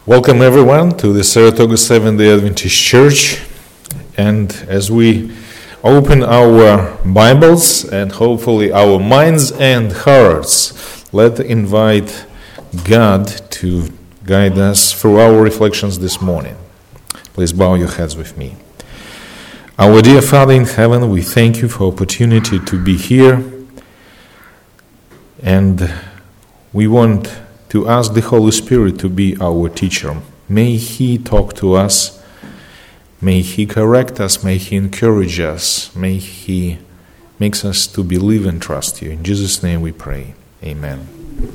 Welcome everyone to the Saratoga Seventh-day Adventist Church. And as we open our Bibles and hopefully our minds and hearts, let's invite God to guide us through our reflections this morning. Please bow your heads with me. Our dear Father in heaven, we thank you for the opportunity to be here, and we want to ask the Holy Spirit to be our teacher. May He talk to us, may He correct us, may He encourage us, may He make us to believe and trust you. In Jesus' name we pray. Amen.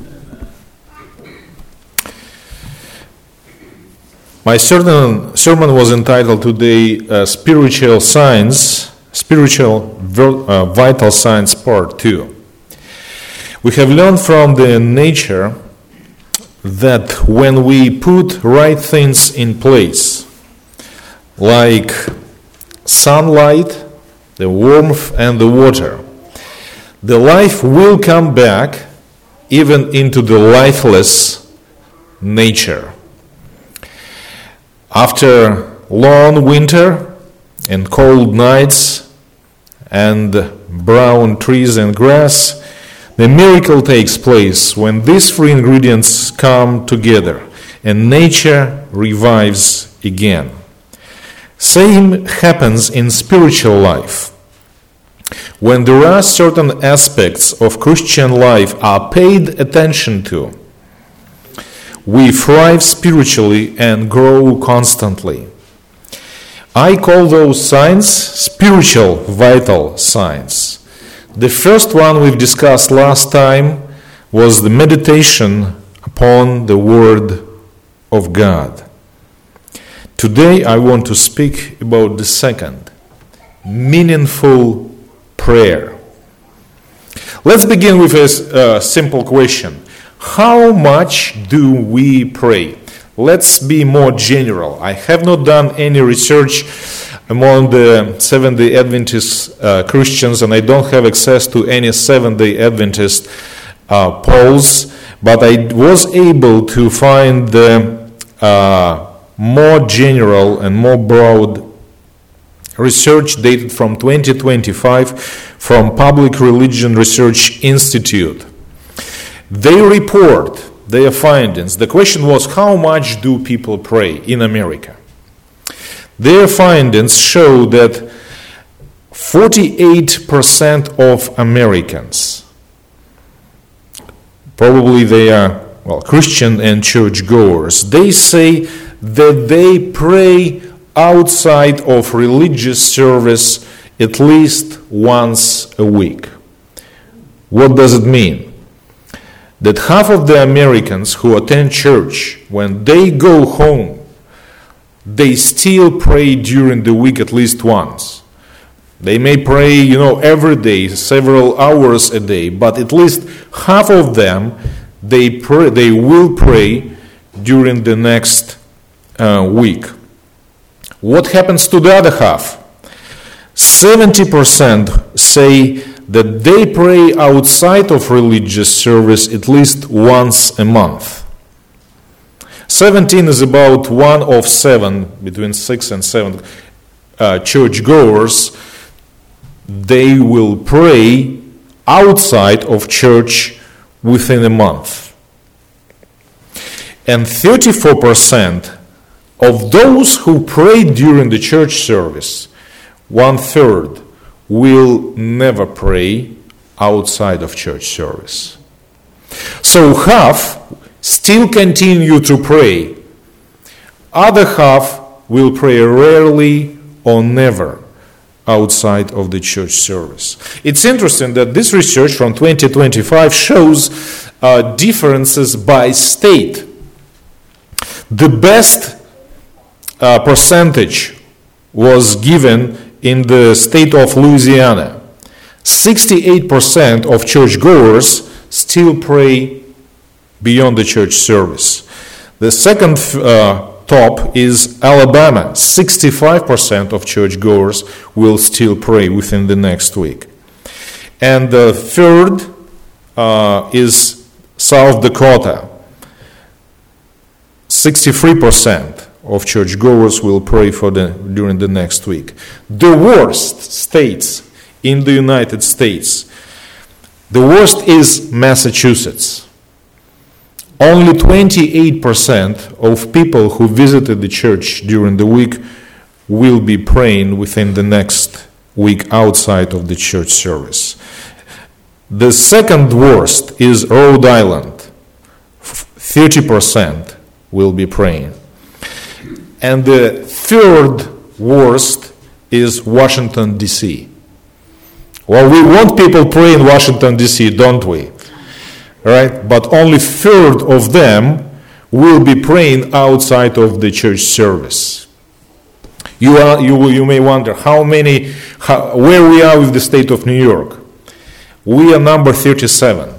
My sermon was entitled today Spiritual Vital Signs Part 2. We have learned from the nature that when we put right things in place, like sunlight, the warmth and the water, the life will come back even into the lifeless nature. After long winter and cold nights and brown trees and grass, the miracle takes place when these three ingredients come together and nature revives again. Same happens in spiritual life. When there are certain aspects of Christian life are paid attention to, we thrive spiritually and grow constantly. I call those signs spiritual vital signs. The first one we've discussed last time was the meditation upon the Word of God. Today I want to speak about the second, meaningful prayer. Let's begin with a simple question. How much do we pray? Let's be more general. I have not done any research among the Seventh-day Adventist Christians, and I don't have access to any Seventh-day Adventist polls, but I was able to find the more general and more broad research dated from 2025 from Public Religion Research Institute. They report their findings. The question was, how much do people pray in America? Their findings show that 48% of Americans, probably they are Christian and churchgoers, they say that they pray outside of religious service at least once a week. What does it mean? That half of the Americans who attend church, when they go home, they still pray during the week at least once. They may pray, every day, several hours a day, but at least half of them, they will pray during the next week. What happens to the other half? 70% say that they pray outside of religious service at least once a month. 17 is about 1 of 7, between 6 and 7 churchgoers. They will pray outside of church within a month. And 34% of those who pray during the church service, 1/3, will never pray outside of church service. So half still continue to pray. Other half will pray rarely or never outside of the church service. It's interesting that this research from 2025 shows differences by state. The best percentage was given in the state of Louisiana. 68% of churchgoers still pray beyond the church service. The second top is Alabama. 65% of churchgoers will still pray within the next week. And the third is South Dakota. 63% of churchgoers will pray during the next week. The worst states in the United States, the worst is Massachusetts. Only 28% of people who visited the church during the week will be praying within the next week outside of the church service. The second worst is Rhode Island. 30% will be praying. And the third worst is Washington, D.C. Well, we want people pray in Washington, D.C., don't we? Right? But only third of them will be praying outside of the church service. You may wonder where we are with the state of New York. We are number 37.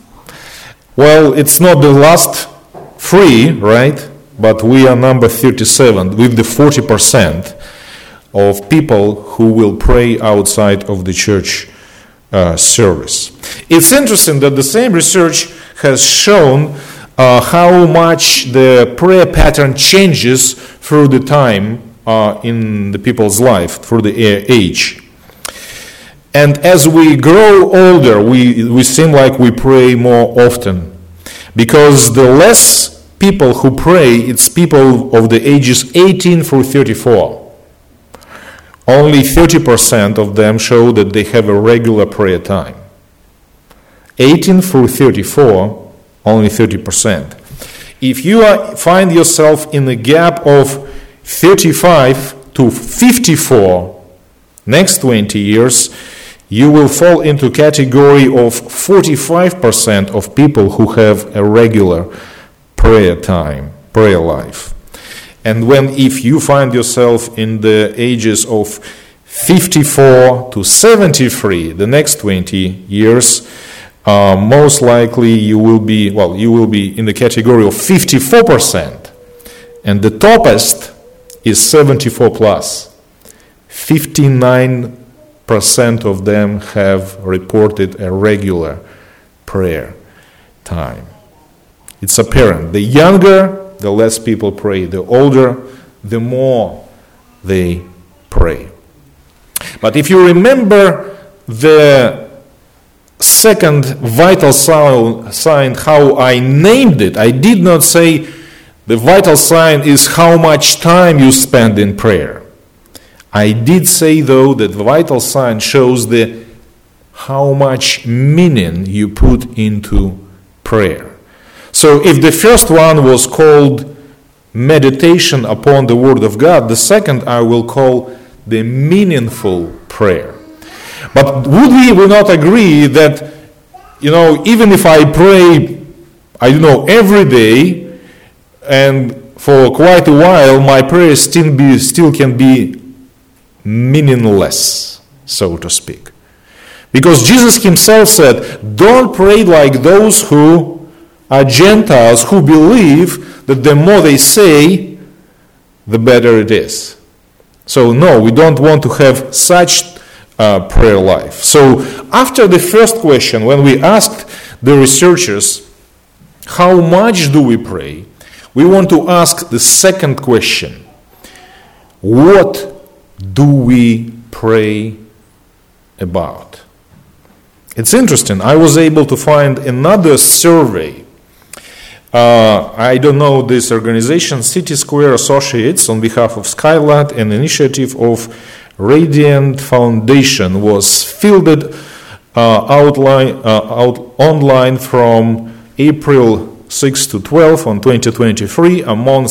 Well, it's not the last three, right? But we are number 37 with the 40% of people who will pray outside of the church service. It's interesting that the same research has shown how much the prayer pattern changes through the time in the people's life, through the age. And as we grow older, we seem like we pray more often. Because the less people who pray, it's people of the ages 18 through 34. Only 30% of them show that they have a regular prayer time. 18 through 34, only 30%. If you find yourself in the gap of 35 to 54, next 20 years, you will fall into category of 45% of people who have a regular prayer time, prayer life. And if you find yourself in the ages of 54 to 73, the next 20 years, most likely you will be in the category of 54%. And the toppest is 74 plus. 59% of them have reported a regular prayer time. It's apparent. The younger, the less people pray. The older, the more they pray. But if you remember the second vital sign, how I named it, I did not say the vital sign is how much time you spend in prayer. I did say, though, that the vital sign shows how much meaning you put into prayer. So if the first one was called meditation upon the Word of God, the second I will call the meaningful prayer. But would we not agree that, even if I pray, every day, and for quite a while, my prayer still can be meaningless, so to speak. Because Jesus himself said, don't pray like those who are Gentiles who believe that the more they say, the better it is. So no, we don't want to have such prayer life. So after the first question, when we asked the researchers, how much do we pray? We want to ask the second question. What do we pray about? It's interesting. I was able to find another survey. I don't know this organization, City Square Associates, on behalf of Skylight, an initiative of Radiant Foundation, was fielded online from April 6 to 12 on 2023 among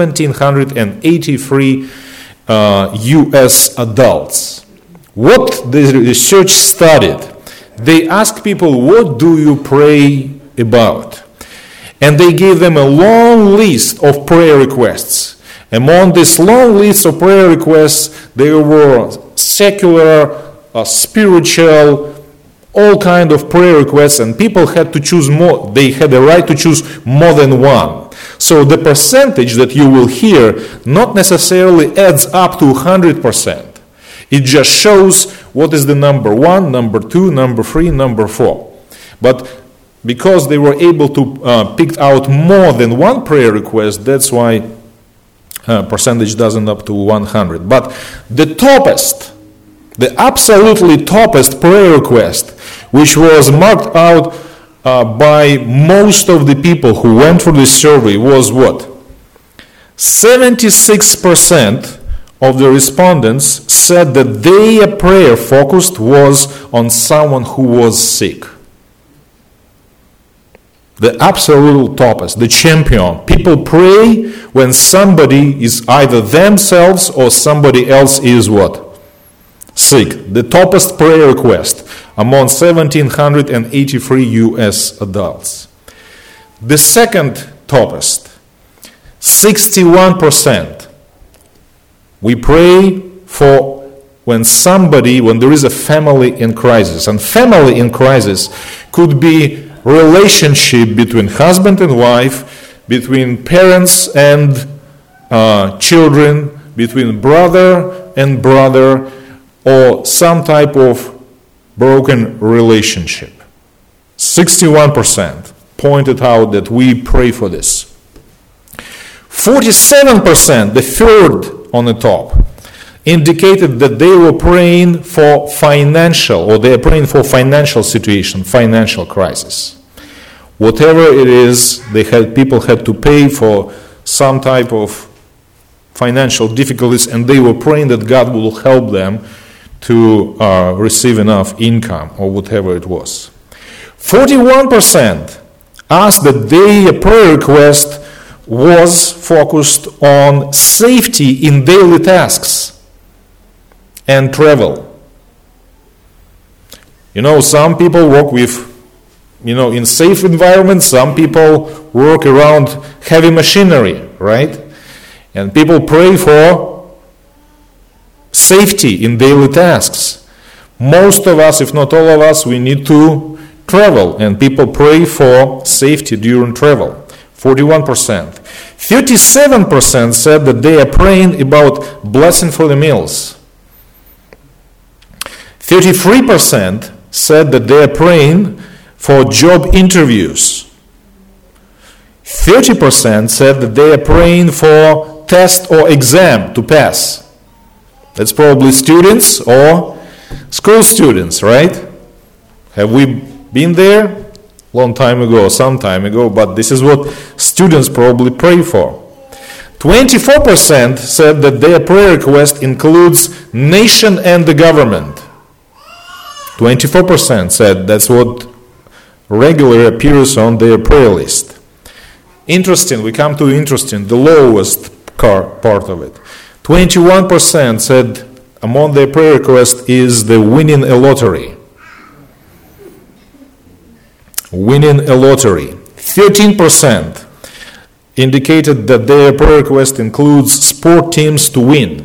1,783 U.S. adults. What the research studied, they asked people, what do you pray about? And they gave them a long list of prayer requests. Among this long list of prayer requests, there were secular, spiritual, all kind of prayer requests, and people had to choose more. They had the right to choose more than one. So the percentage that you will hear not necessarily adds up to 100%. It just shows what is the number 1, number 2, number 3, number 4. But because they were able to pick out more than one prayer request, that's why percentage doesn't up to 100. But the toppest, the absolutely toppest prayer request, which was marked out by most of the people who went through this survey, was what? 76% of the respondents said that their prayer focused was on someone who was sick. The absolute toppest, the champion. People pray when somebody is either themselves or somebody else is what? Sick. The toppest prayer request among 1,783 US adults. The second toppest, 61%. We pray for when there is a family in crisis. And family in crisis could be relationship between husband and wife, between parents and children, between brother and brother, or some type of broken relationship. 61% pointed out that we pray for this. 47%, the third on the top, indicated that they were praying for financial situation, financial crisis. Whatever it is, people had to pay for some type of financial difficulties, and they were praying that God will help them to receive enough income or whatever it was. 41% asked that their prayer request was focused on safety in daily tasks and travel. Some people work in safe environments, some people work around heavy machinery, right? And people pray for safety in daily tasks. Most of us, if not all of us, we need to travel, and people pray for safety during travel. 41%. 37% said that they are praying about blessing for the meals. 33% said that they are praying for job interviews. 30% said that they are praying for test or exam to pass. That's probably students or school students, right? Have we been there? Long time ago, some time ago, but this is what students probably pray for. 24% said that their prayer request includes nation and the government. 24% said that's what regularly appears on their prayer list. Interesting, we come to the lowest part of it. 21% said among their prayer request is the winning a lottery. Winning a lottery. 13% indicated that their prayer request includes sport teams to win.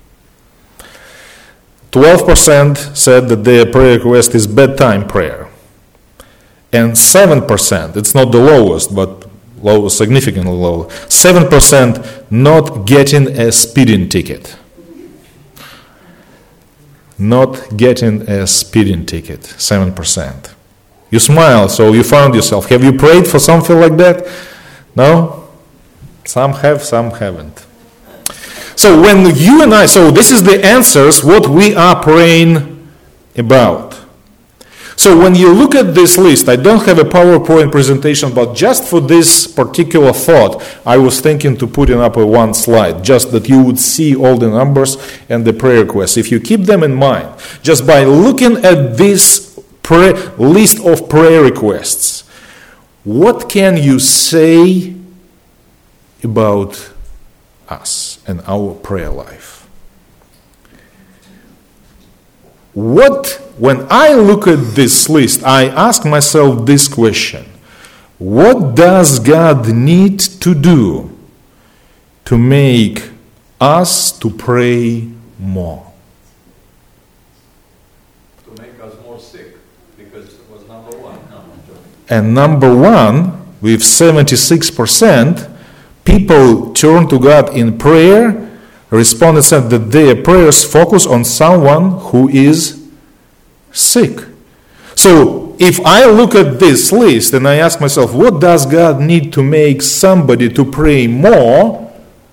12% said that their prayer request is bedtime prayer. And 7%, it's not the lowest, but low, significantly low, 7% not getting a speeding ticket. Not getting a speeding ticket, 7%. You smile, so you found yourself. Have you prayed for something like that? No? Some have, some haven't. So when you and I, so this is the answers, what we are praying about. So when you look at this list, I don't have a PowerPoint presentation, but just for this particular thought, I was thinking to put it up a one slide, just that you would see all the numbers and the prayer requests. If you keep them in mind, just by looking at this list of prayer requests, what can you say about us and our prayer life? When I look at this list, I ask myself this question: what does God need to do to make us to pray more? To make us more sick, because it was number one. And number one, with 76%, people turn to God in prayer. Respondents said that their prayers focus on someone who is sick. So if I look at this list and I ask myself, what does God need to make somebody to pray more?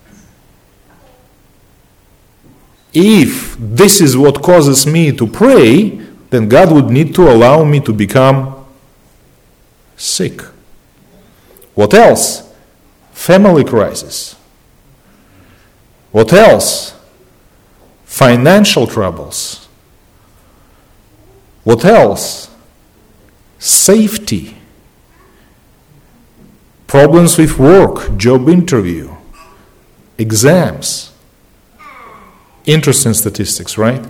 If this is what causes me to pray, then God would need to allow me to become sick. What else? Family crisis. What else? Financial troubles. What else? Safety. Problems with work, job interview, exams. Interesting statistics, right?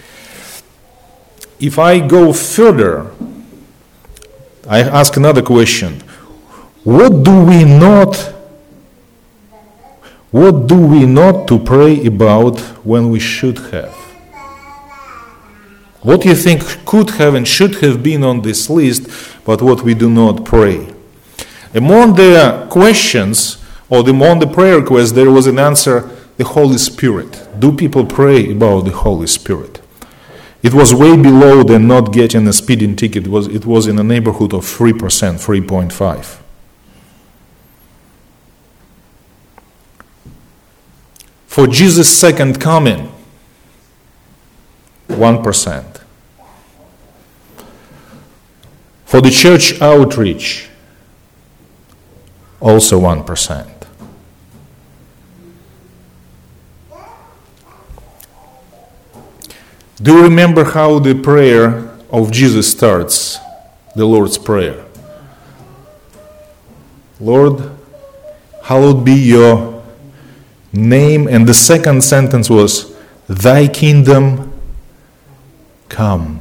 If I go further, I ask another question. What do we not to pray about when we should have? What do you think could have and should have been on this list, but what we do not pray? Among the questions, or among the prayer requests, there was an answer, the Holy Spirit. Do people pray about the Holy Spirit? It was way below the not getting a speeding ticket. It was in the neighborhood of 3%, 3.5%. For Jesus' second coming, 1%. For the church outreach, also 1%. Do you remember how the prayer of Jesus starts, the Lord's Prayer? Lord, hallowed be your name. And the second sentence was, thy kingdom come.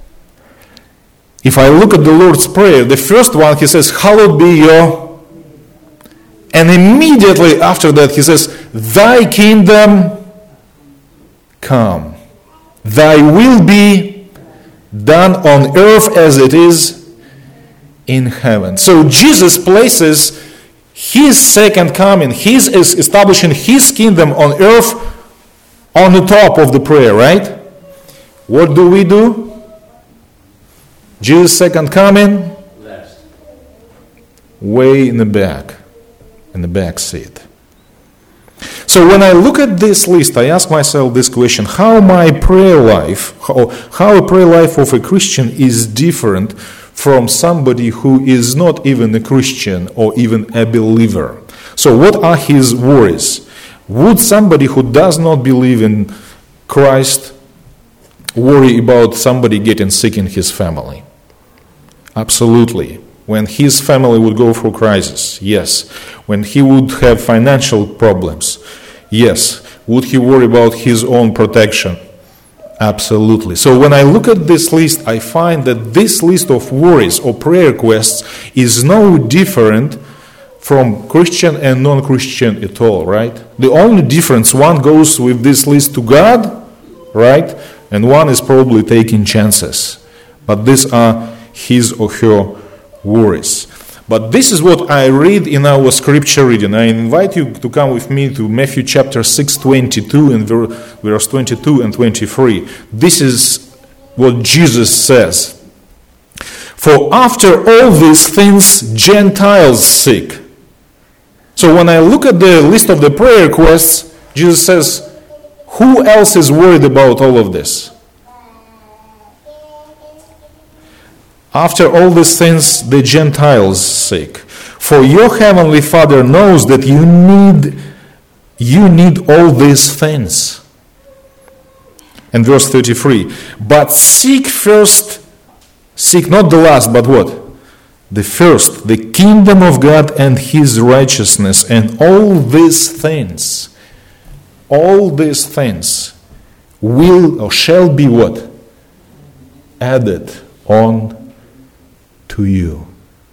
If I look at the Lord's Prayer, the first one, he says, hallowed be your, and immediately after that he says, thy kingdom come. Thy will be done on earth as it is in heaven. So Jesus places his second coming, he's establishing his kingdom on earth on the top of the prayer, right? What do we do? Jesus' second coming? Last. Way in the back seat. So when I look at this list, I ask myself this question: how my prayer life, how a prayer life of a Christian is different from somebody who is not even a Christian or even a believer. So what are his worries? Would somebody who does not believe in Christ worry about somebody getting sick in his family? Absolutely. When his family would go through crisis, yes. When he would have financial problems, yes. Would he worry about his own protection? Absolutely. So when I look at this list, I find that this list of worries or prayer requests is no different from Christian and non-Christian at all, right? The only difference, one goes with this list to God, right? And one is probably taking chances. But these are his or her worries. But this is what I read in our scripture reading. I invite you to come with me to Matthew chapter 6, 22 and verse 22 and 23. This is what Jesus says. For after all these things, Gentiles seek. So when I look at the list of the prayer requests, Jesus says, who else is worried about all of this? After all these things, the Gentiles seek. For your heavenly Father knows that you need all these things. And verse 33, but seek first, seek not the last, but what? The first, the kingdom of God and his righteousness, and all these things will or shall be what? Added on to you.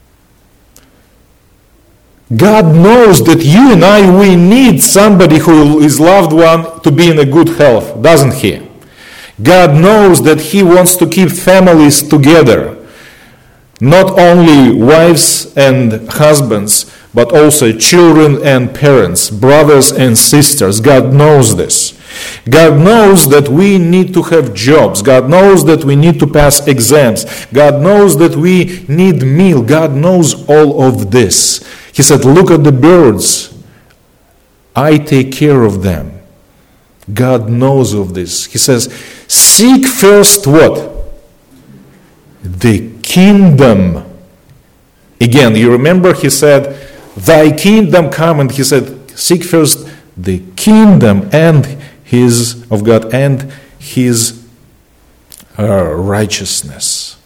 God knows that you and I, we need somebody who is loved one to be in a good health, doesn't he? God knows that he wants to keep families together. Not only wives and husbands, but also children and parents, brothers and sisters. God knows this. God knows that we need to have jobs. God knows that we need to pass exams. God knows that we need meal. God knows all of this. He said, look at the birds. I take care of them. God knows of this. He says, seek first what? The kingdom. Again, you remember he said, thy kingdom come, and he said, seek first the kingdom and of God and his righteousness.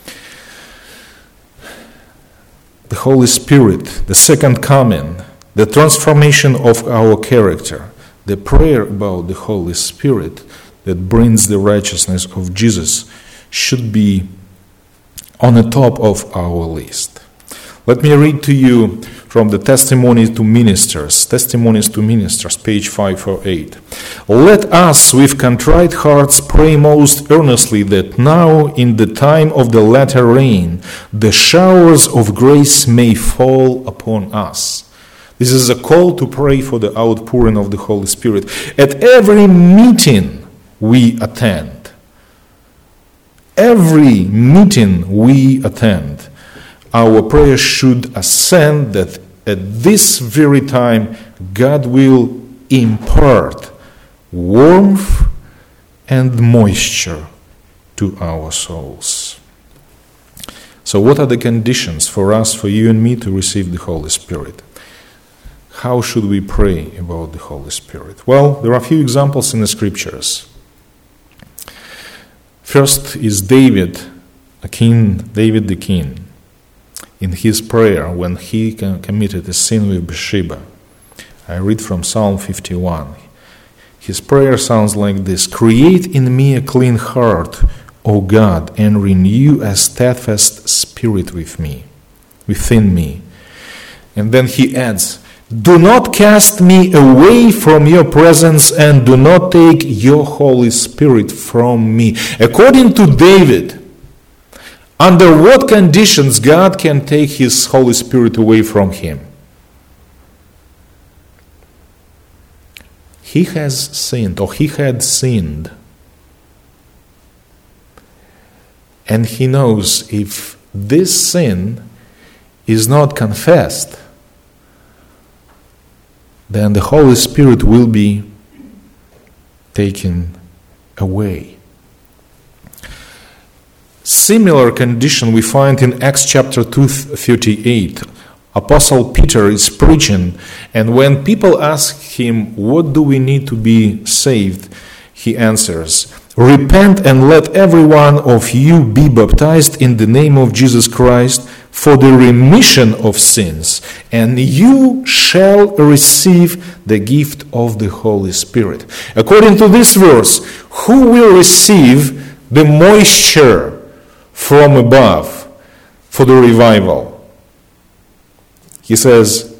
The Holy Spirit, the second coming, the transformation of our character, the prayer about the Holy Spirit that brings the righteousness of Jesus should be on the top of our list. Let me read to you from the Testimonies to Ministers, page 548. Let us with contrite hearts pray most earnestly that now in the time of the latter rain, the showers of grace may fall upon us. This is a call to pray for the outpouring of the Holy Spirit. At every meeting we attend, our prayer should ascend that at this very time God will impart warmth and moisture to our souls. So what are the conditions for us, for you and me, to receive the Holy Spirit? How should we pray about the Holy Spirit? Well, there are a few examples in the Scriptures. First is David the king. In his prayer, when he committed a sin with Bathsheba. I read from Psalm 51. His prayer sounds like this: create in me a clean heart, O God, and renew a steadfast spirit within me. And then he adds, do not cast me away from your presence, and do not take your Holy Spirit from me. According to David, under what conditions God can take his Holy Spirit away from him? He had sinned. And he knows if this sin is not confessed, then the Holy Spirit will be taken away. Similar condition we find in Acts chapter 2:38. Apostle Peter is preaching, and when people ask him, what do we need to be saved? He answers, repent and let every one of you be baptized in the name of Jesus Christ for the remission of sins, and you shall receive the gift of the Holy Spirit. According to this verse, who will receive the moisture from above for the revival? He says,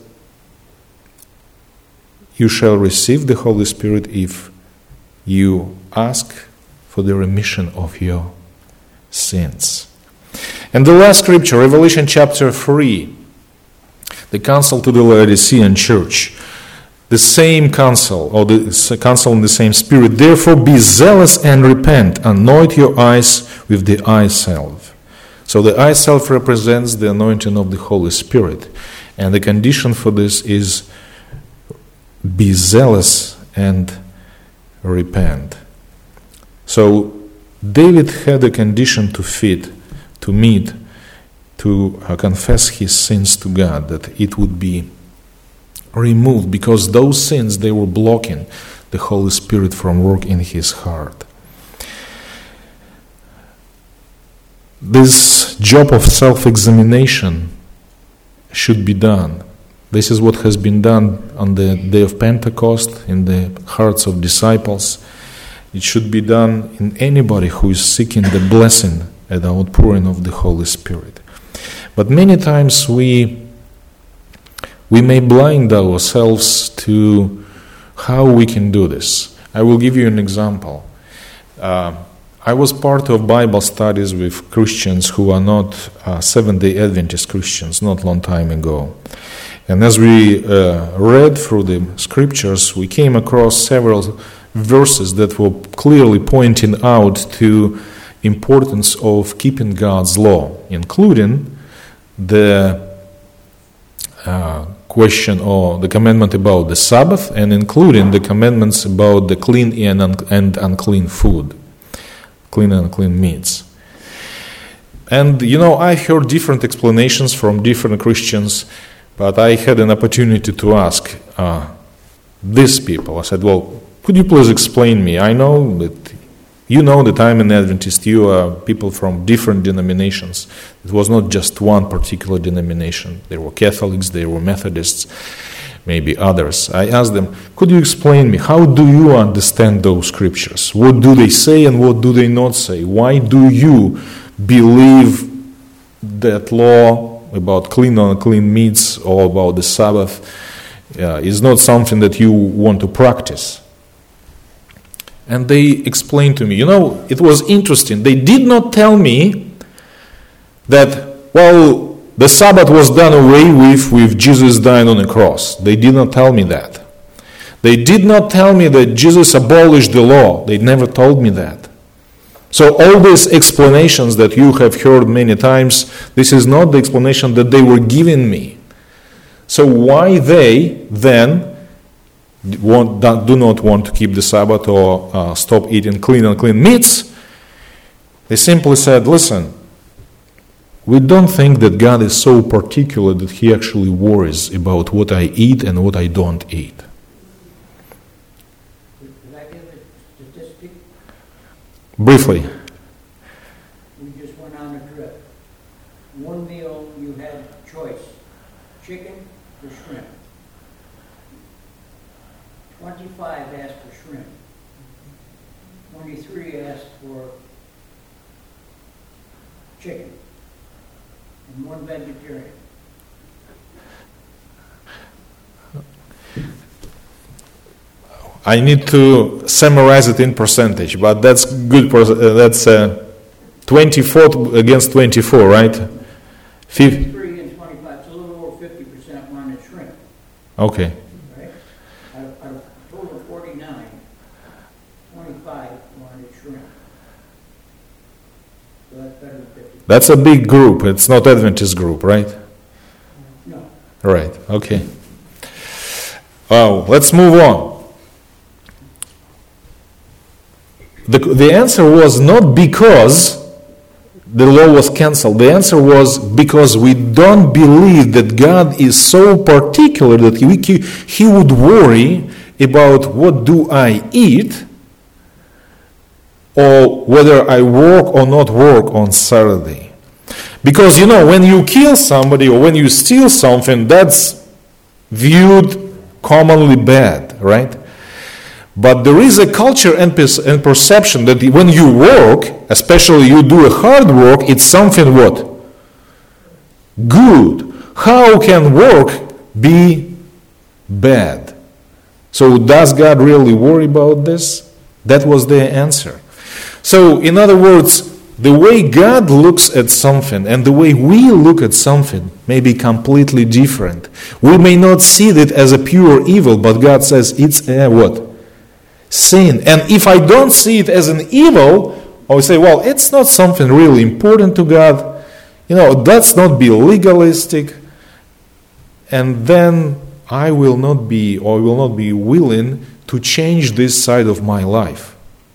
you shall receive the Holy Spirit if you ask for the remission of your sins. And the last scripture, Revelation chapter 3, the counsel to the Laodicean church. The same counsel, or the counsel in the same spirit. Therefore be zealous and repent. Anoint your eyes with the eye salve. So the eye salve represents the anointing of the Holy Spirit. And the condition for this is be zealous and repent. So David had a condition to meet, to confess his sins to God, that it would be removed, because those sins, they were blocking the Holy Spirit from work in his heart. This job of self-examination should be done. This is what has been done on the day of Pentecost in the hearts of disciples. It should be done in anybody who is seeking the blessing and the outpouring of the Holy Spirit. But many times we may blind ourselves to how we can do this. I will give you an example. I was part of Bible studies with Christians who are not Seventh-day Adventist Christians not long time ago. And as we read through the scriptures, we came across several verses that were clearly pointing out to importance of keeping God's law, including the question or the commandment about the Sabbath, and including the commandments about the clean and unclean food, clean and unclean meats. And I heard different explanations from different Christians, but I had an opportunity to ask these people. I said, well, could you please explain me? I know that that I'm an Adventist. You are people from different denominations. It was not just one particular denomination. There were Catholics, there were Methodists, maybe others. I asked them, could you explain me, how do you understand those scriptures? What do they say and what do they not say? Why do you believe that law about clean and unclean meats or about the Sabbath is not something that you want to practice? And they explained to me, it was interesting. They did not tell me that, the Sabbath was done away with Jesus dying on the cross. They did not tell me that. They did not tell me that Jesus abolished the law. They never told me that. So all these explanations that you have heard many times, this is not the explanation that they were giving me. So why they then do not want to keep the Sabbath or stop eating clean and unclean meats? They simply said, listen, we don't think that God is so particular that He actually worries about what I eat and what I don't eat. Could I give a statistic? Briefly. We just went on a trip. One meal you had choice, chicken or shrimp. 25 asked for shrimp. 23 asked for chicken. And one vegetarian. I need to summarize it in percentage, but that's good. That's 24 against 24, right? 23 and 25, it's a little over 50% wanted shrimp. Okay. Right? Out of total of 49, 25 wanted shrimp. So that's better than 50. That's a big group. It's not Adventist group, right? No. Right. Okay. Wow. Let's move on. The answer was not because the law was canceled. The answer was because we don't believe that God is so particular that He would worry about what do I eat or whether I work or not work on Saturday. Because, when you kill somebody or when you steal something, that's viewed commonly bad, right? But there is a culture and perception that when you work, especially you do a hard work, it's something what? Good. How can work be bad? So does God really worry about this? That was their answer. So in other words, the way God looks at something and the way we look at something may be completely different. We may not see it as a pure evil, but God says it's a what? Sin. And if I don't see it as an evil, I will say, it's not something really important to God. Let's not be legalistic. And then I will not be willing to change this side of my life.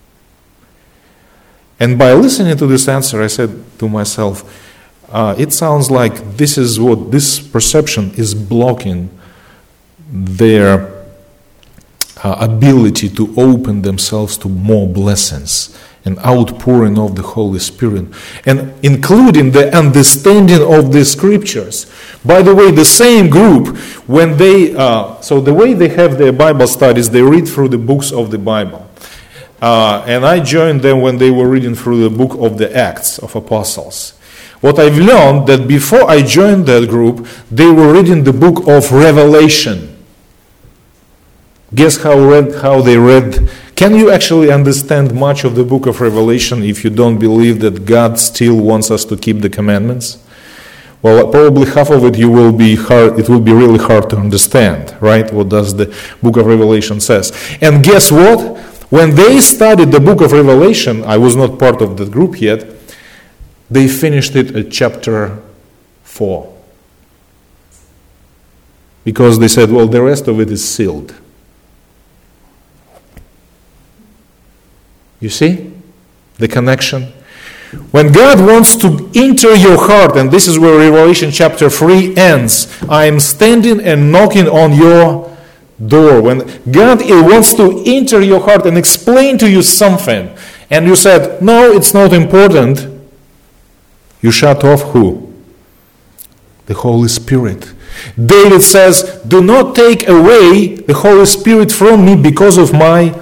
And by listening to this answer, I said to myself, it sounds like this perception is blocking their ability to open themselves to more blessings and outpouring of the Holy Spirit, and including the understanding of the scriptures. By the way, the same group, when so the way they have their Bible studies, they read through the books of the Bible. And I joined them when they were reading through the book of the Acts of Apostles. What I've learned that before I joined that group, they were reading the book of Revelation. Guess how they read? Can you actually understand much of the book of Revelation if you don't believe that God still wants us to keep the commandments? Well, probably half of it it will be really hard to understand, right? What does the book of Revelation says? And guess what? When they studied the book of Revelation, I was not part of that group yet, they finished it at chapter 4. Because they said, well, the rest of it is sealed. You see the connection? When God wants to enter your heart, and this is where Revelation chapter 3 ends, I am standing and knocking on your door. When God wants to enter your heart and explain to you something, and you said, no, it's not important, you shut off who? The Holy Spirit. David says, do not take away the Holy Spirit from me because of my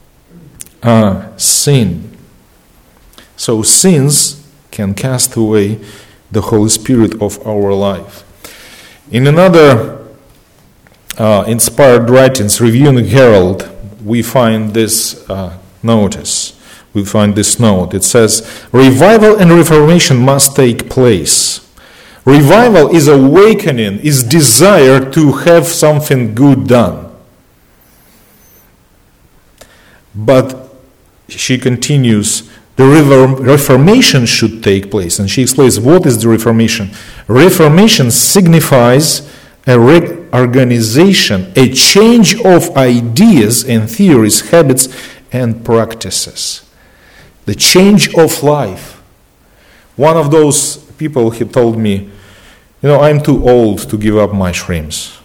sin. So sins can cast away the Holy Spirit of our life. In another inspired writings, Review and Herald, we find this notice. We find this note. It says, revival and reformation must take place. Revival is awakening, is desire to have something good done. But she continues, the Reformation should take place. And she explains, what is the Reformation? Reformation signifies a reorganization, a change of ideas and theories, habits and practices. The change of life. One of those people, he told me, I'm too old to give up my shrimps.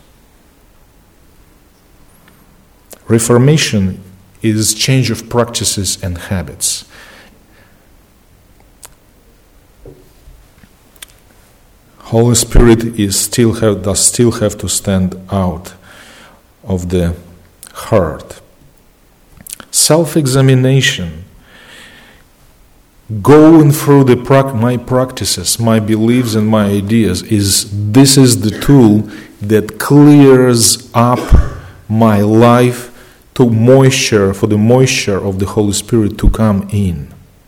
Reformation is change of practices and habits. Holy Spirit does still have to stand out of the heart. Self-examination, going through my practices, my beliefs and my ideas, this is the tool that clears up my life for the moisture of the Holy Spirit to come in.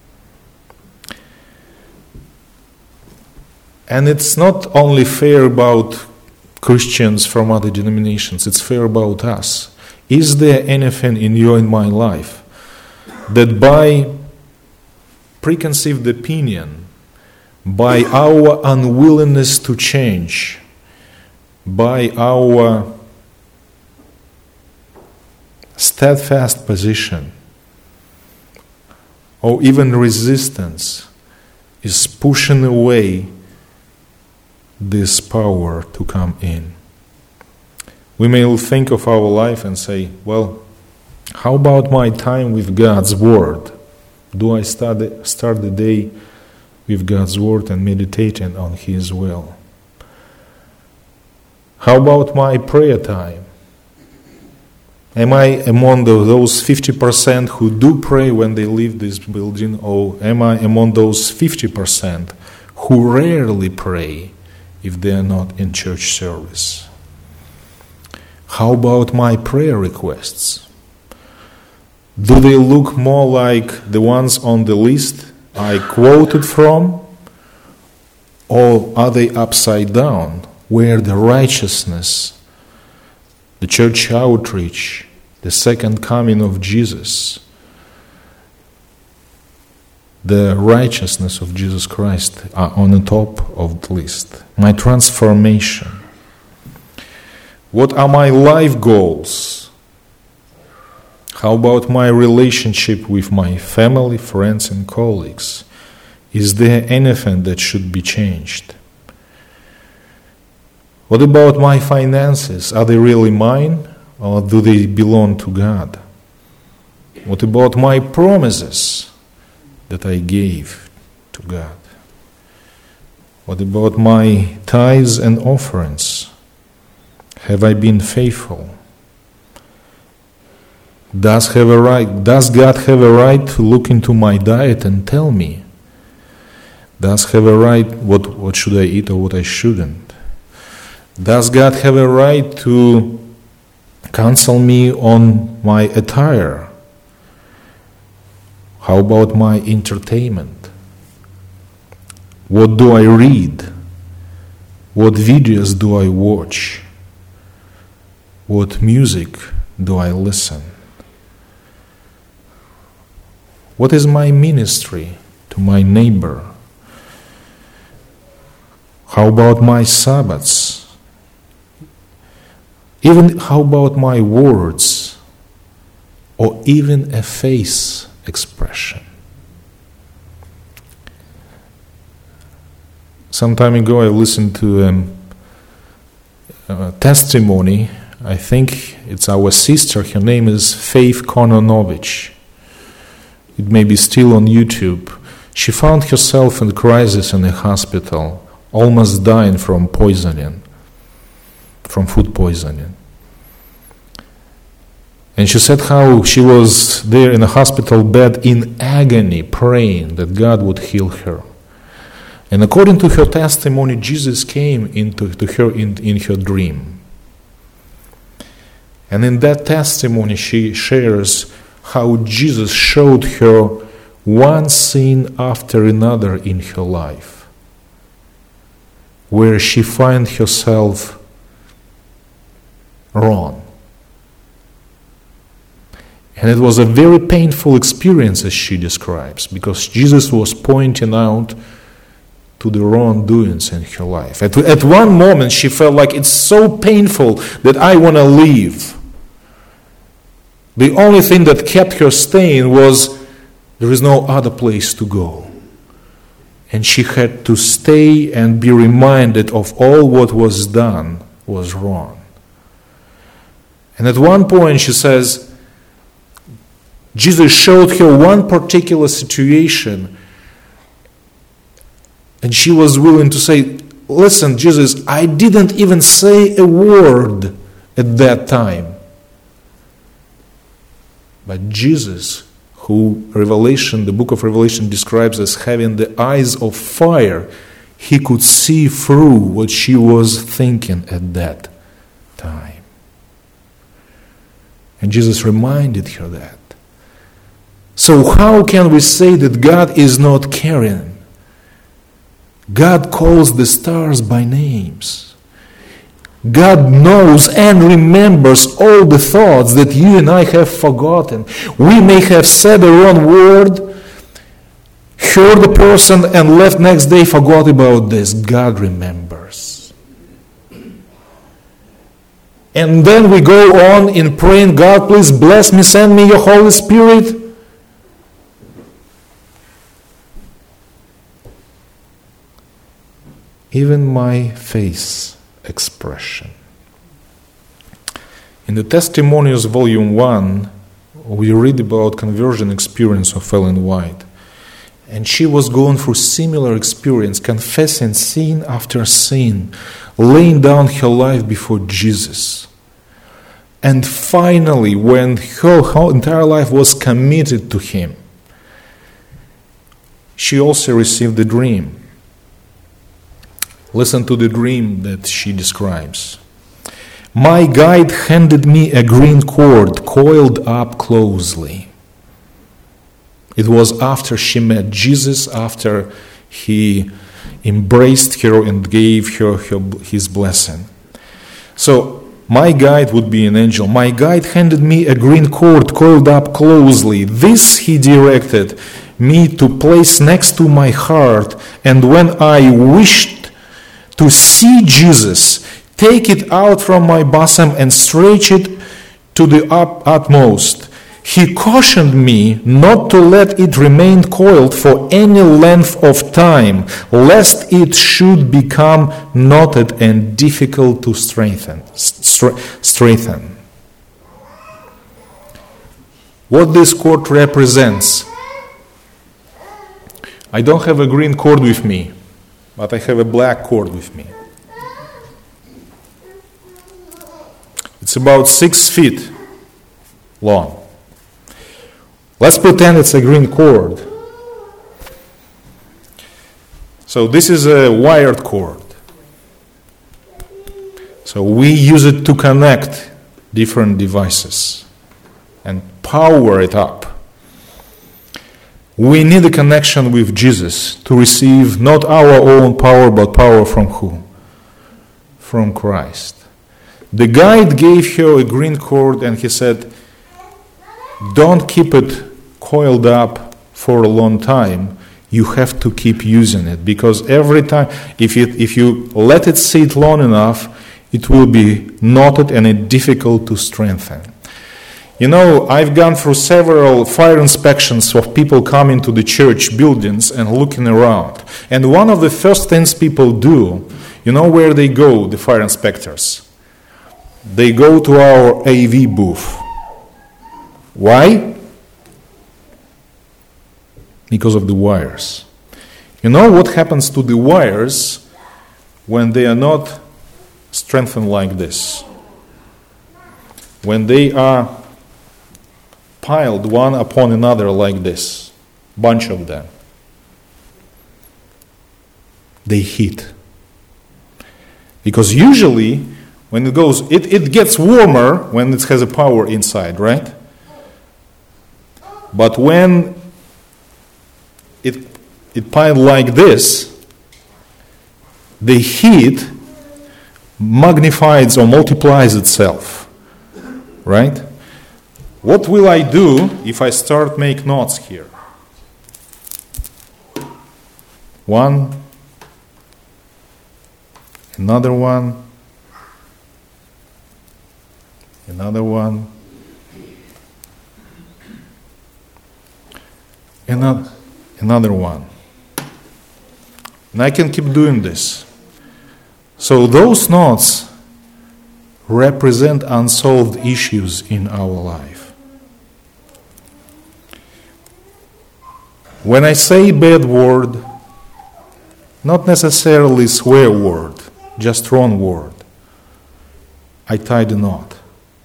And it's not only fair about Christians from other denominations, it's fair about us. Is there anything in you and my life that by preconceived opinion, by our unwillingness to change, by our steadfast position, or even resistance, is pushing away this power to come in? We may think of our life and say, well, how about my time with God's Word? Do I start the day with God's Word and meditating on His will? How about my prayer time? Am I among those 50% who do pray when they leave this building, or am I among those 50% who rarely pray if they are not in church service? How about my prayer requests? Do they look more like the ones on the list I quoted from? Or are they upside down, where the righteousness, the church outreach, the second coming of Jesus, the righteousness of Jesus Christ are on the top of the list? My transformation. What are my life goals? How about my relationship with my family, friends, and colleagues? Is there anything that should be changed? What about my finances? Are they really mine, or do they belong to God? What about my promises that I gave to God? What about my tithes and offerings? Have I been faithful? Does God have a right to look into my diet and tell me? Does have a right what should I eat or what I shouldn't? Does God have a right to counsel me on my attire? How about my entertainment? What do I read? What videos do I watch? What music do I listen? What is my ministry to my neighbor? How about my Sabbaths? Even how about my words? Or even a face expression? Some time ago I listened to a testimony. I think it's our sister. Her name is Faith Kononovich. It may be still on YouTube. She found herself in crisis in a hospital, almost dying from poisoning, from food poisoning. And she said how she was there in a hospital bed in agony, praying that God would heal her. And according to her testimony, Jesus came to her in her dream. And in that testimony, she shares how Jesus showed her one sin after another in her life, where she finds herself wrong. And it was a very painful experience, as she describes, because Jesus was pointing out to the wrongdoings in her life. At one moment, she felt like it's so painful that I want to leave. The only thing that kept her staying was there is no other place to go. And she had to stay and be reminded of all what was done was wrong. And at one point she says, Jesus showed her one particular situation, and she was willing to say, listen, Jesus, I didn't even say a word at that time. But Jesus, who the book of Revelation describes as having the eyes of fire, he could see through what she was thinking at that time. And Jesus reminded her that. So how can we say that God is not caring? God calls the stars by names. God knows and remembers all the thoughts that you and I have forgotten. We may have said the wrong word, heard the person, and left next day, forgot about this. God remembers. And then we go on in praying, God, please bless me, send me your Holy Spirit. Even my face expression. In the Testimonials, Volume 1, we read about conversion experience of Ellen White. And she was going through similar experience, confessing sin after sin, laying down her life before Jesus. And finally, when her entire life was committed to Him, she also received a dream. Listen to the dream that she describes. My guide handed me a green cord coiled up closely. It was after she met Jesus, after he embraced her and gave her his blessing. So, my guide would be an angel. My guide handed me a green cord coiled up closely. This he directed me to place next to my heart, and when I wished to see Jesus, take it out from my bosom and stretch it to the utmost. He cautioned me not to let it remain coiled for any length of time, lest it should become knotted and difficult to straighten. What this cord represents? I don't have a green cord with me, but I have a black cord with me. It's about 6 feet long. Let's pretend it's a green cord. So this is a wired cord. So we use it to connect different devices and power it up. We need a connection with Jesus to receive not our own power, but power from who? From Christ. The guide gave her a green cord and he said, don't keep it coiled up for a long time, you have to keep using it, because every time, if you let it sit long enough, it will be knotted and it's difficult to strengthen. You know, I've gone through several fire inspections of people coming to the church buildings and looking around. And one of the first things people do, you know where they go, the fire inspectors? They go to our AV booth. Why? Because of the wires. You know what happens to the wires when they are not strengthened like this? When they are piled one upon another like this, bunch of them, they heat. Because usually when it goes, it gets warmer when it has a power inside, right? But when it piled like this, the heat magnifies or multiplies itself, right? What will I do if I start make knots here? One, another one, another one, another one. And I can keep doing this. So those knots represent unsolved issues in our life. When I say bad word, not necessarily swear word, just wrong word, I tie the knot.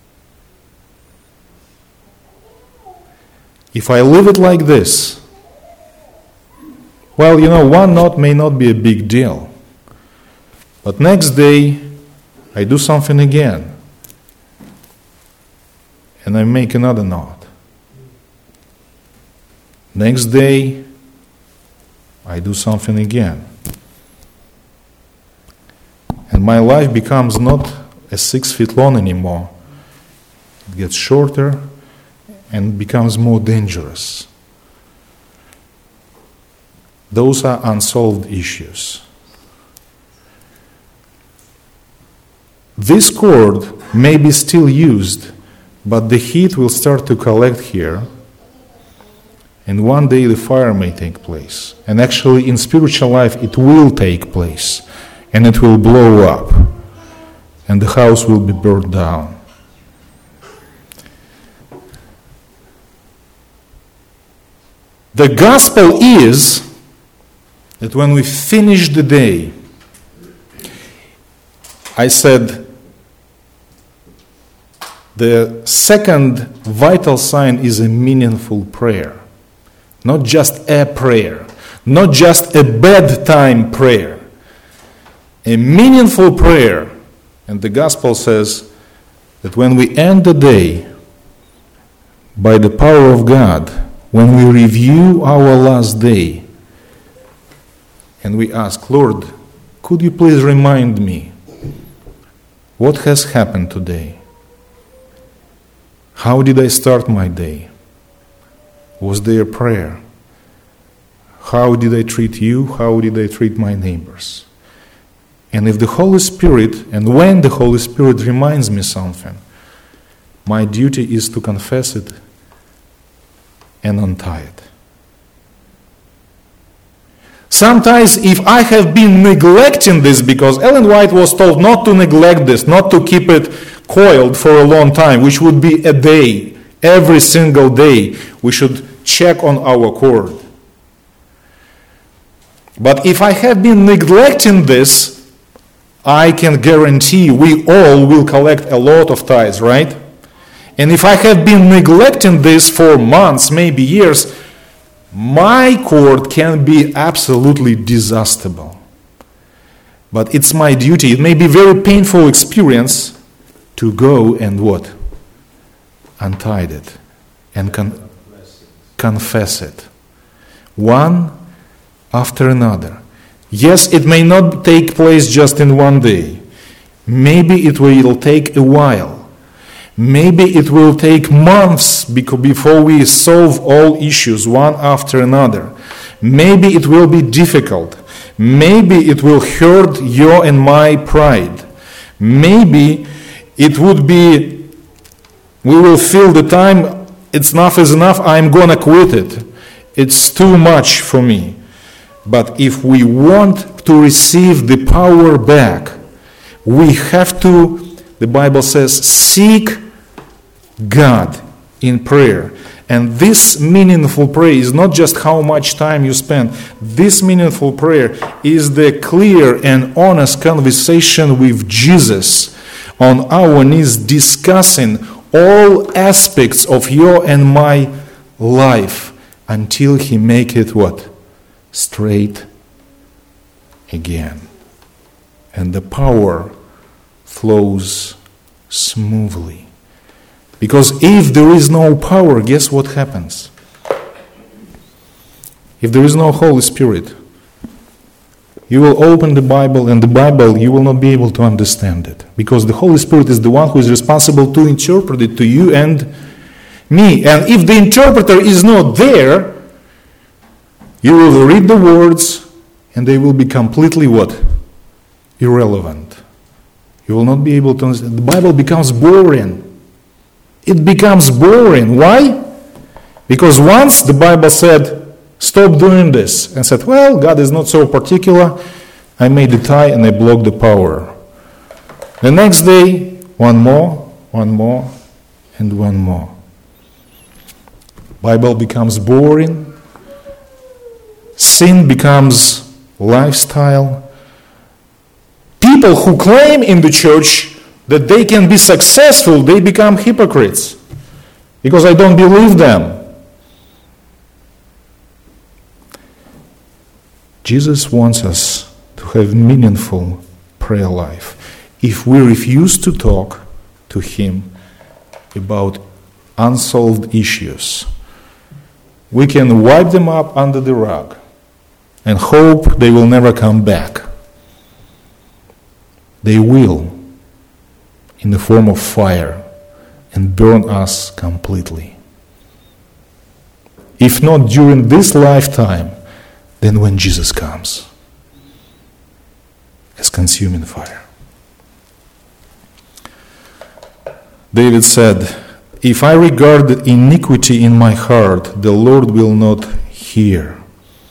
If I leave it like this, well, you know, one knot may not be a big deal. But next day, I do something again. And I make another knot. Next day, I do something again. And my life becomes not 6 feet long anymore. It gets shorter and becomes more dangerous. Those are unsolved issues. This cord may be still used, but the heat will start to collect here, and one day the fire may take place. And actually in spiritual life it will take place, and it will blow up, and the house will be burned down. The gospel is that when we finish the day, I said, the second vital sign is a meaningful prayer. Not just a prayer, not just a bedtime prayer. A meaningful prayer. And the gospel says that when we end the day, by the power of God, when we review our last day, and we ask, Lord, could you please remind me what has happened today? How did I start my day? Was there prayer? How did I treat you? How did I treat my neighbors? And if the Holy Spirit, and when the Holy Spirit reminds me something, my duty is to confess it and untie it. Sometimes if I have been neglecting this, because Ellen White was told not to neglect this, not to keep it coiled for a long time, which would be a day, every single day, we should check on our cord. But if I have been neglecting this, I can guarantee we all will collect a lot of tithes, right? And if I have been neglecting this for months, maybe years, my cord can be absolutely disastable. But it's my duty. It may be a very painful experience to go and what? Untie it and confess it. One after another. Yes, it may not take place just in one day. Maybe it will take a while. Maybe it will take months before we solve all issues one after another. Maybe it will be difficult. Maybe it will hurt your and my pride. Maybe it would be, we will feel the time, it's enough is enough, I'm gonna quit it. It's too much for me. But if we want to receive the power back, we have to, the Bible says, seek God in prayer. And this meaningful prayer is not just how much time you spend. This meaningful prayer is the clear and honest conversation with Jesus on our knees, discussing all aspects of your and my life until He make it what? Straight again. And the power flows smoothly. Because if there is no power, guess what happens? If there is no Holy Spirit, you will open the Bible, and the Bible, you will not be able to understand it. Because the Holy Spirit is the one who is responsible to interpret it to you and me. And if the interpreter is not there, you will read the words, and they will be completely what? Irrelevant. You will not be able to understand. The Bible becomes boring. It becomes boring. Why? Because once the Bible said, stop doing this, and said, well, God is not so particular, I made a tie and I blocked the power. The next day, one more, and one more. Bible becomes boring. Sin becomes lifestyle. People who claim in the church that they can be successful, they become hypocrites. Because I don't believe them. Jesus wants us to have meaningful prayer life. If we refuse to talk to Him about unsolved issues, we can wipe them up under the rug and hope they will never come back. They will, in the form of fire, and burn us completely. If not during this lifetime, then when Jesus comes as consuming fire. David said, if I regard iniquity in my heart, the Lord will not hear.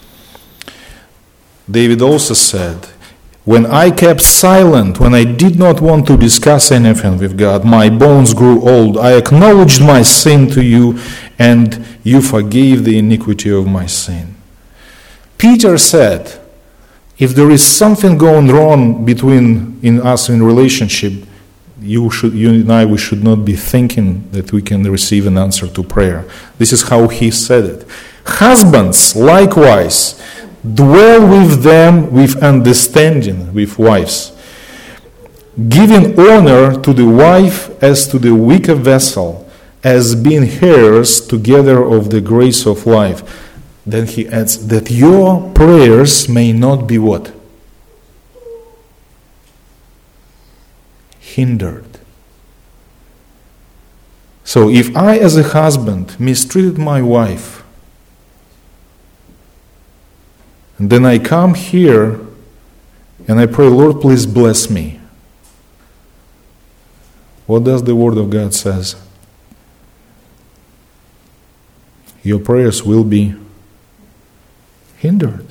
David also said, when I kept silent, when I did not want to discuss anything with God, my bones grew old. I acknowledged my sin to you, and you forgave the iniquity of my sin. Peter said, if there is something going wrong between us in relationship, you and I, we should not be thinking that we can receive an answer to prayer. This is how he said it. Husbands, likewise, dwell with them with understanding, with wives, giving honor to the wife as to the weaker vessel, as being heirs together of the grace of life. Then he adds, that your prayers may not be what? Hindered. So if I as a husband mistreated my wife, and then I come here and I pray, Lord, please bless me. What does the Word of God says? Your prayers will be hindered.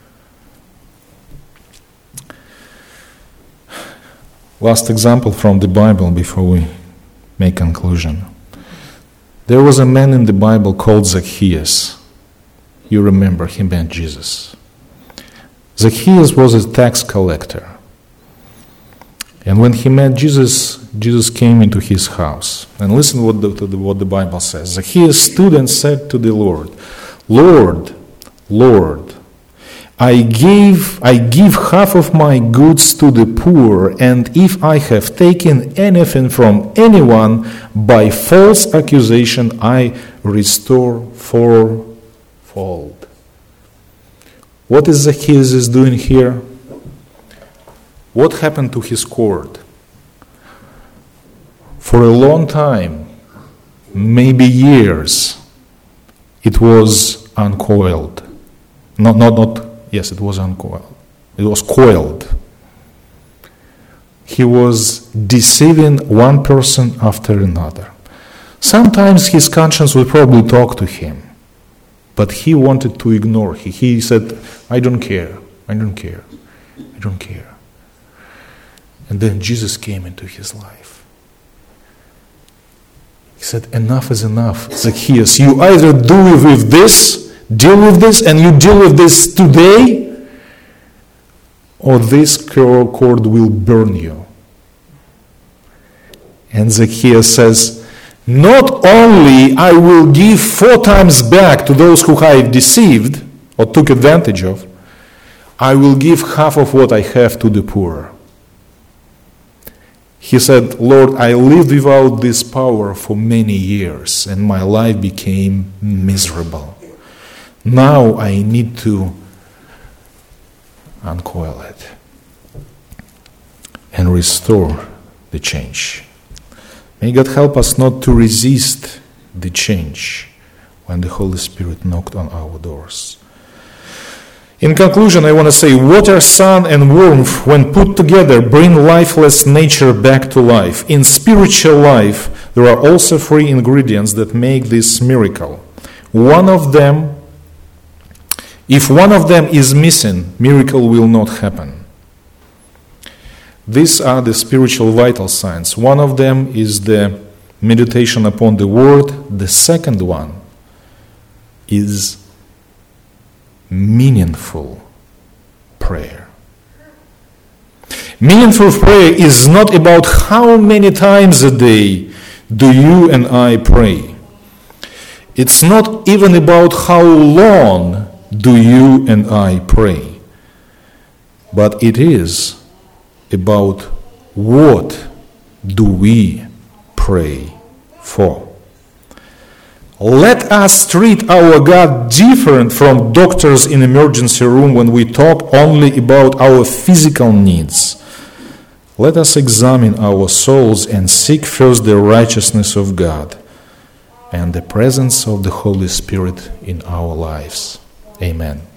Last example from the Bible before we make conclusion. There was a man in the Bible called Zacchaeus. You remember, he met Jesus. Zacchaeus was a tax collector. And when he met Jesus, Jesus came into his house. And listen what the Bible says. Zacchaeus stood and said to the Lord, Lord, Lord, I give half of my goods to the poor, and if I have taken anything from anyone by false accusation, I restore fourfold. What is Zacchaeus doing here? What happened to his court? For a long time, maybe years, it was uncoiled. Yes, it was uncoiled. It was coiled. He was deceiving one person after another. Sometimes his conscience would probably talk to him, but he wanted to ignore. He said, I don't care. I don't care. I don't care. And then Jesus came into his life. He said, enough is enough, Zacchaeus. You either deal with this, and you deal with this today, or this cord will burn you. And Zacchaeus says, not only I will give 4 times back to those who I deceived or took advantage of, I will give half of what I have to the poor. He said, Lord, I lived without this power for many years, and my life became miserable. Now I need to uncoil it and restore the change. May God help us not to resist the change when the Holy Spirit knocked on our doors. In conclusion, I want to say, water, sun, and warmth, when put together, bring lifeless nature back to life. In spiritual life, there are also 3 ingredients that make this miracle. If one of them is missing, miracle will not happen. These are the spiritual vital signs. One of them is the meditation upon the Word. The second one is meaningful prayer. Meaningful prayer is not about how many times a day do you and I pray. It's not even about how long do you and I pray. But it is about what do we pray for. Let us treat our God different from doctors in emergency room when we talk only about our physical needs. Let us examine our souls and seek first the righteousness of God and the presence of the Holy Spirit in our lives. Amen.